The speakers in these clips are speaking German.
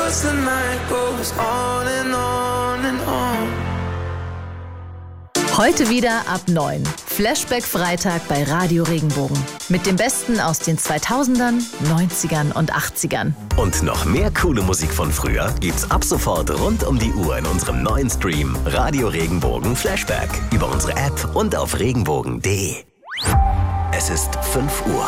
'cause the night goes on and on and on. Heute wieder ab 9. Flashback Freitag bei Radio Regenbogen. Mit dem Besten aus den 2000ern, 90ern und 80ern. Und noch mehr coole Musik von früher gibt's ab sofort rund um die Uhr in unserem neuen Stream Radio Regenbogen Flashback über unsere App und auf regenbogen.de. Es ist 5 Uhr.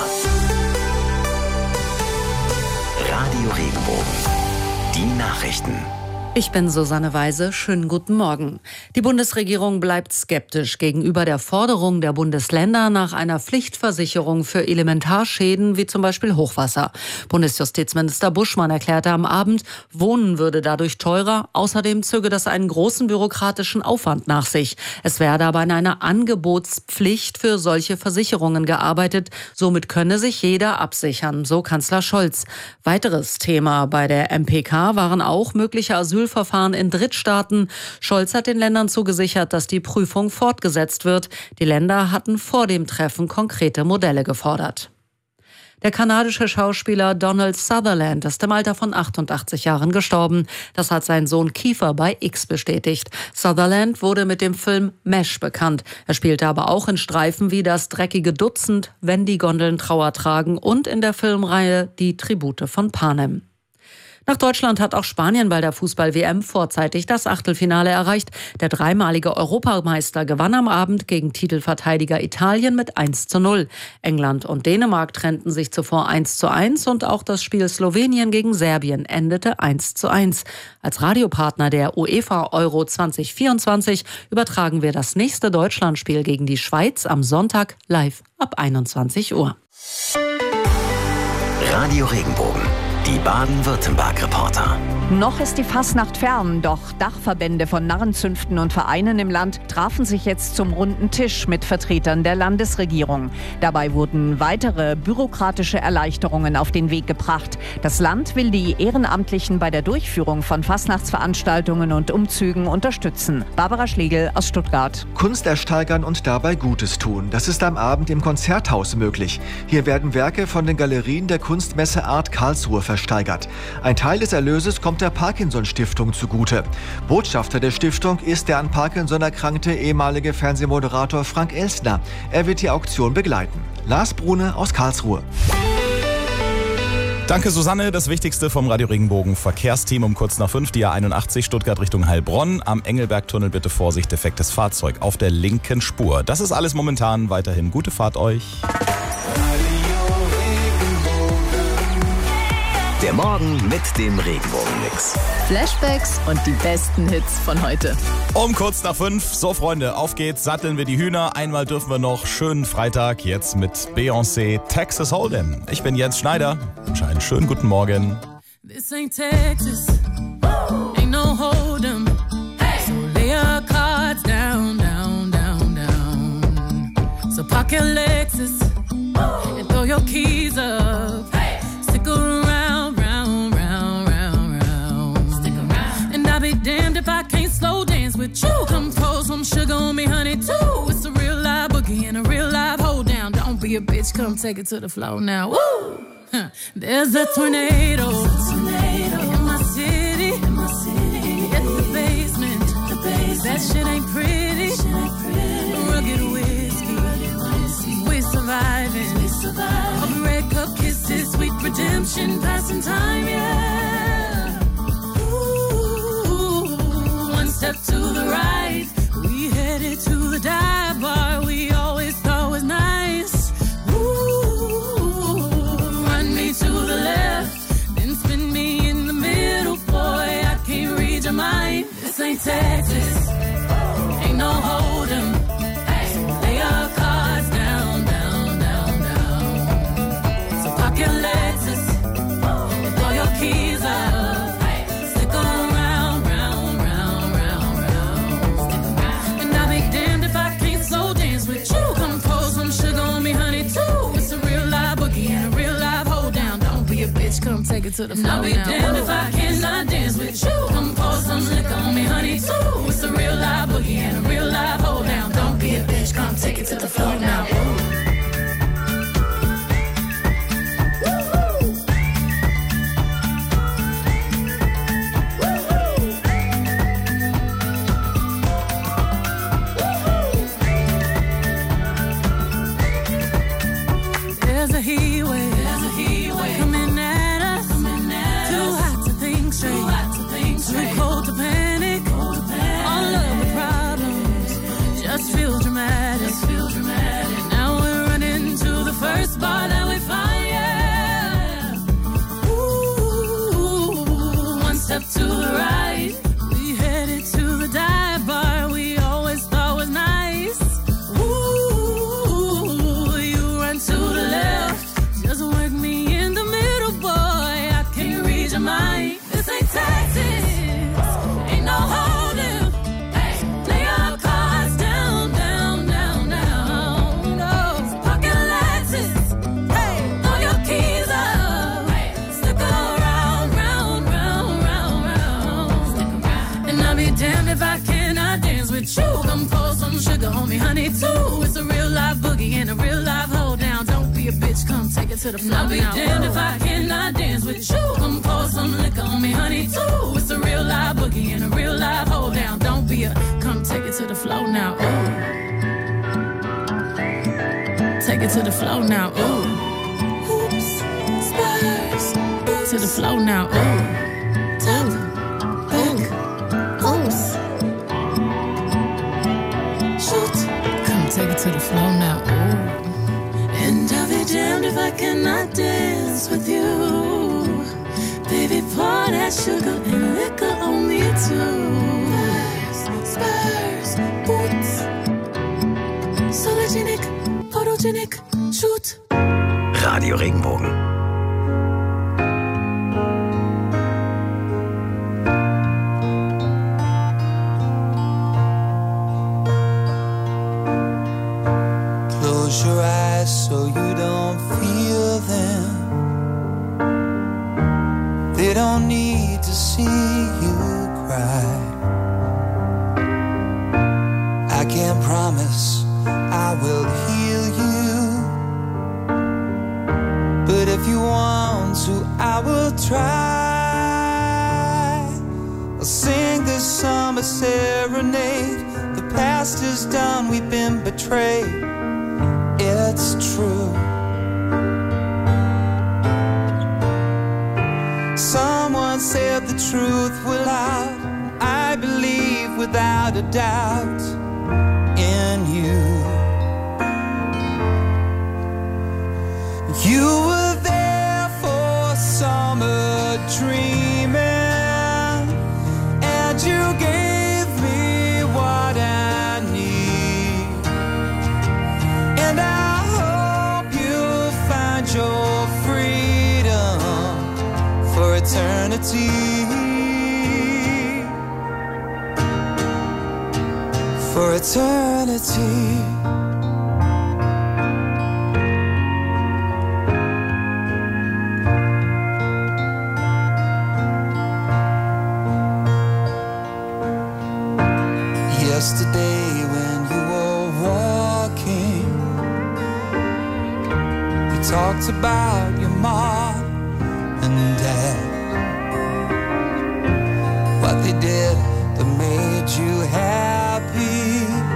Radio Regenbogen. Die Nachrichten. Ich bin Susanne Weise. Schönen guten Morgen. Die Bundesregierung bleibt skeptisch gegenüber der Forderung der Bundesländer nach einer Pflichtversicherung für Elementarschäden wie zum Beispiel Hochwasser. Bundesjustizminister Buschmann erklärte am Abend, Wohnen würde dadurch teurer. Außerdem zöge das einen großen bürokratischen Aufwand nach sich. Es werde aber an einer Angebotspflicht für solche Versicherungen gearbeitet. Somit könne sich jeder absichern, so Kanzler Scholz. Weiteres Thema bei der MPK waren auch mögliche Asylverfahren in Drittstaaten. Scholz hat den Ländern zugesichert, dass die Prüfung fortgesetzt wird. Die Länder hatten vor dem Treffen konkrete Modelle gefordert. Der kanadische Schauspieler Donald Sutherland ist im Alter von 88 Jahren gestorben. Das hat sein Sohn Kiefer bei X bestätigt. Sutherland wurde mit dem Film Mesh bekannt. Er spielte aber auch in Streifen wie Das dreckige Dutzend, Wenn die Gondeln Trauer tragen und in der Filmreihe Die Tribute von Panem. Nach Deutschland hat auch Spanien bei der Fußball-WM vorzeitig das Achtelfinale erreicht. Der dreimalige Europameister gewann am Abend gegen Titelverteidiger Italien mit 1:0. England und Dänemark trennten sich zuvor 1:1 und auch das Spiel Slowenien gegen Serbien endete 1:1. Als Radiopartner der UEFA Euro 2024 übertragen wir das nächste Deutschlandspiel gegen die Schweiz am Sonntag live ab 21 Uhr. Radio Regenbogen. Die Baden-Württemberg-Reporter. Noch ist die Fasnacht fern, doch Dachverbände von Narrenzünften und Vereinen im Land trafen sich jetzt zum runden Tisch mit Vertretern der Landesregierung. Dabei wurden weitere bürokratische Erleichterungen auf den Weg gebracht. Das Land will die Ehrenamtlichen bei der Durchführung von Fasnachtsveranstaltungen und Umzügen unterstützen. Barbara Schlegel aus Stuttgart. Kunst ersteigern und dabei Gutes tun. Das ist am Abend im Konzerthaus möglich. Hier werden Werke von den Galerien der Kunstmesse Art Karlsruhe versteigert. Ein Teil des Erlöses kommt der Parkinson-Stiftung zugute. Botschafter der Stiftung ist der an Parkinson erkrankte ehemalige Fernsehmoderator Frank Elstner. Er wird die Auktion begleiten. Lars Brune aus Karlsruhe. Danke Susanne, das Wichtigste vom Radio Regenbogen Verkehrsteam um kurz nach 5, die A81 Stuttgart Richtung Heilbronn. Am Engelbergtunnel bitte Vorsicht, defektes Fahrzeug auf der linken Spur. Das ist alles momentan, weiterhin gute Fahrt euch. Der Morgen mit dem Regenbogen-Mix. Flashbacks und die besten Hits von heute. Um kurz nach 5. So Freunde, auf geht's, satteln wir die Hühner. Einmal dürfen wir noch schönen Freitag jetzt mit Beyoncé Texas Hold'em. Ich bin Jens Schneider. Wünsche einen schönen guten Morgen. This ain't Texas, ain't no Hold'em. So lay your cards down, down, down, down. So park your Lexus and throw your keys up. Stick around, round, round, round, round. Stick around. And I'll be damned if I can't slow dance with you. Come pour some sugar on me, honey, too. It's a real live boogie and a real live hold down. Don't be a bitch, come take it to the floor now. Woo! There's a tornado in my city. It's the basement. That shit ain't pretty. Rugged whiskey. We're surviving. Of red cup kisses, sweet redemption, passing time, yeah. Ooh, one step to the right, we headed to the dive bar we always thought was nice. Ooh, run me to the left, then spin me in the middle, boy, I can't read your mind. This ain't Texas, ain't no Hold'em. So lay your cards down, down, down, down. So park your Lexus and throw your keys up. Stick around, round, round, round, round. And I'll be damned if I can't slow dance with you. Come pour some sugar on me, honey, too. It's a real live boogie and a real live hold down. Don't be a bitch, come take it to the floor. I'll be damned if I cannot dance with you. Come pour some liquor on me, honey, too. It's a real live boogie and a real live hold down. Don't be a bitch, come take it to the floor now. change your mind. This ain't taxes, ain't no holding. Hey, lay your cards down, down, down, down. No, pocket Lexus, hey, throw your keys up. Hey, stick around, round, round, round, round. Stick around. And I'll be damned if I cannot dance with you. Come pour some sugar on me, honey, too. It's a real life boogie and a real life hold down. Don't be a bitch, come take it to the floor. I'll be damned if I cannot dance with you. Come pour some liquor on me, honey, too. It's a real life boogie and a real life hold down. Don't be a, come take it to the floor now, ooh. Take it to the floor now, ooh. Hoops, spurs, to the floor now, ooh. Top, back, oops. Shoot, come take it to the floor now, ooh. And I'll be damned if I cannot dance with you. Baby, pour that sugar and liquor on me too. Spurs, boots. Sologenic, photogenic, shoot. Radio Regenbogen. Close your eyes so you don't feel them. They don't need to see you cry. I can't promise I will heal you, but if you want to, I will try. I'll sing this summer serenade. The past is done, we've been betrayed. It's true. Someone said the truth will out. I believe without a doubt in you. You were there for summer dreaming, and you gave me what I need. And I hope you'll find your freedom for eternity. For eternity. Yesterday when you were walking, you talked about your mom and dad, what they did that made you happy,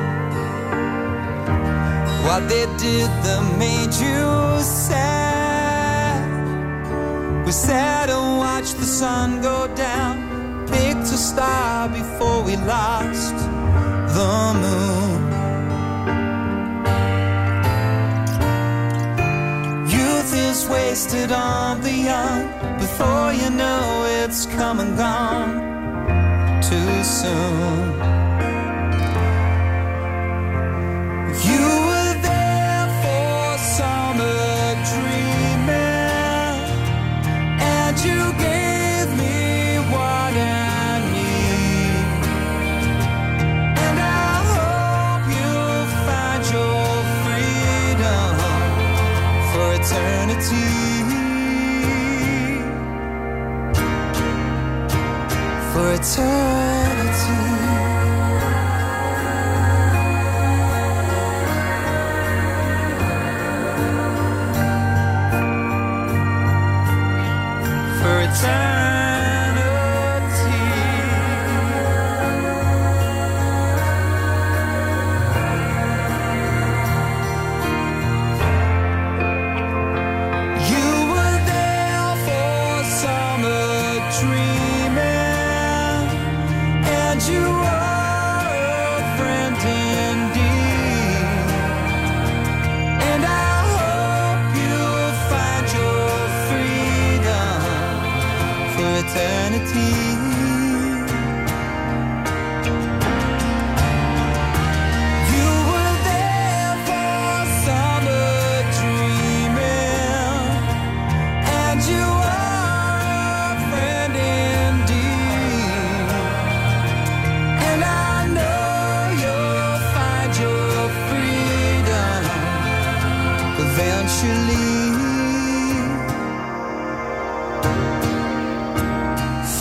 what they did that made you sad. We sat and watched the sun go down, picked a star before we lost the moon. Youth is wasted on the young. Before you know it's come and gone too soon. You were there for summer dreaming, and you gave me what I need. And I hope you'll find your freedom for eternity. For eternity. For eternity. You were there for summer dreaming, and you are a friend indeed. And I hope you'll find your freedom for eternity. You were there for summer dreaming, and you are a friend.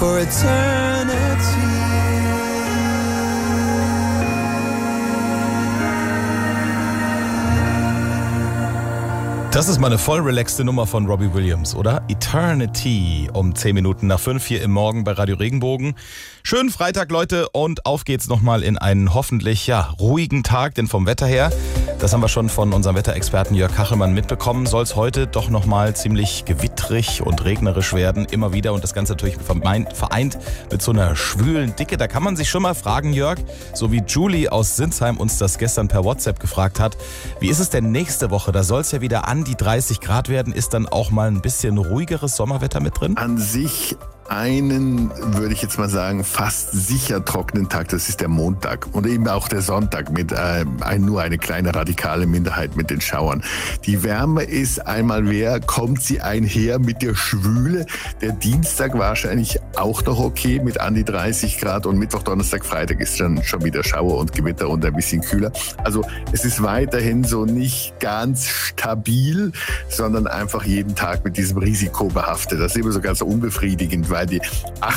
for eternity. Das ist mal eine voll relaxte Nummer von Robbie Williams, oder? Eternity um 10 Minuten nach 5 hier im Morgen bei Radio Regenbogen. Schönen Freitag, Leute, und auf geht's nochmal in einen hoffentlich ruhigen Tag, denn vom Wetter her, das haben wir schon von unserem Wetterexperten Jörg Kachelmann mitbekommen, soll es heute doch nochmal ziemlich gewittrig und regnerisch werden, immer wieder, und das Ganze natürlich vereint mit so einer schwülen Dicke. Da kann man sich schon mal fragen, Jörg, so wie Julie aus Sinsheim uns das gestern per WhatsApp gefragt hat, wie ist es denn nächste Woche? Da soll es ja wieder an die 30 Grad werden. Ist dann auch mal ein bisschen ruhigeres Sommerwetter mit drin? An sich einen, würde ich jetzt mal sagen, fast sicher trockenen Tag, das ist der Montag und eben auch der Sonntag mit nur eine kleine radikale Minderheit mit den Schauern. Die Wärme ist einmal kommt sie einher mit der Schwüle. Der Dienstag wahrscheinlich auch noch okay mit an die 30 Grad und Mittwoch, Donnerstag, Freitag ist dann schon wieder Schauer und Gewitter und ein bisschen kühler. Also es ist weiterhin so nicht ganz stabil, sondern einfach jeden Tag mit diesem Risiko behaftet. Das ist immer so ganz unbefriedigend, weil die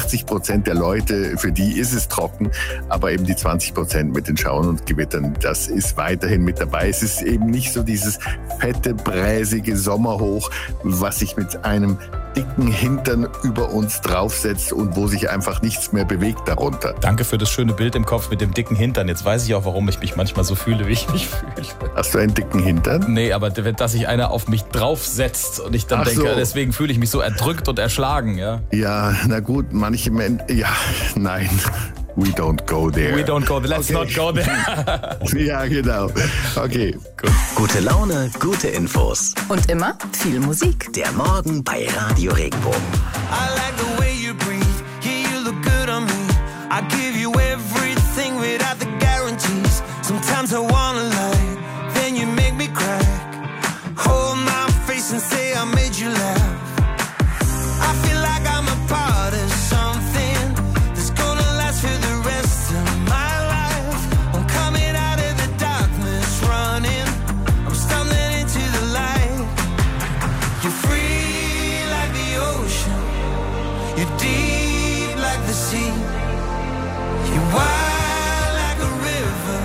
80% der Leute, für die ist es trocken, aber eben die 20% mit den Schauern und Gewittern, das ist weiterhin mit dabei. Es ist eben nicht so dieses fette, bräsige Sommerhoch, was sich mit einem dicken Hintern über uns draufsetzt und wo sich einfach nichts mehr bewegt darunter. Danke für das schöne Bild im Kopf mit dem dicken Hintern. Jetzt weiß ich auch, warum ich mich manchmal so fühle, wie ich mich fühle. Hast du einen dicken Hintern? Nee, aber dass sich einer auf mich draufsetzt und ich dann denke, deswegen fühle ich mich so erdrückt und erschlagen, ja? Ja, na gut, manche Menschen, nein. We don't go there. We don't go there. Let's not go there. Ja, genau. Okay, gut. Gute Laune, gute Infos. Und immer viel Musik. Der Morgen bei Radio Regenbogen. I like the way you breathe. Yeah, you look good on me. I give you everything without the guarantees. Sometimes I wanna lie, then you make me cry. Hold my face and say I made you laugh. I feel like I'm a part of something that's gonna last for the rest of my life. I'm coming out of the darkness, running. I'm stumbling into the light. You're free like the ocean. You're deep like the sea. You're wide like a river,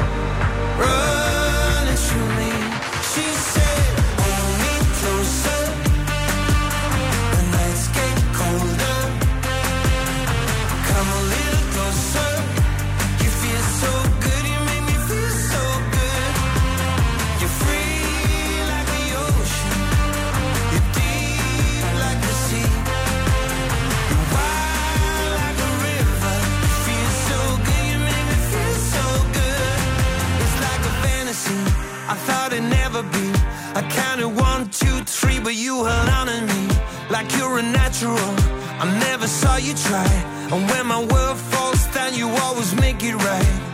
running through me. She said, hold me closer. The nights get colder. Come a little closer. You feel so good, you make me feel so good. You're free like the ocean. You're deep like the sea. You're wide like a river. You feel so good, you make me feel so good. It's like a fantasy I thought it'd never be. I counted 1, 2, 3, but you held on to me like you're a natural. I never saw you try, and when my world falls down, you always make it right.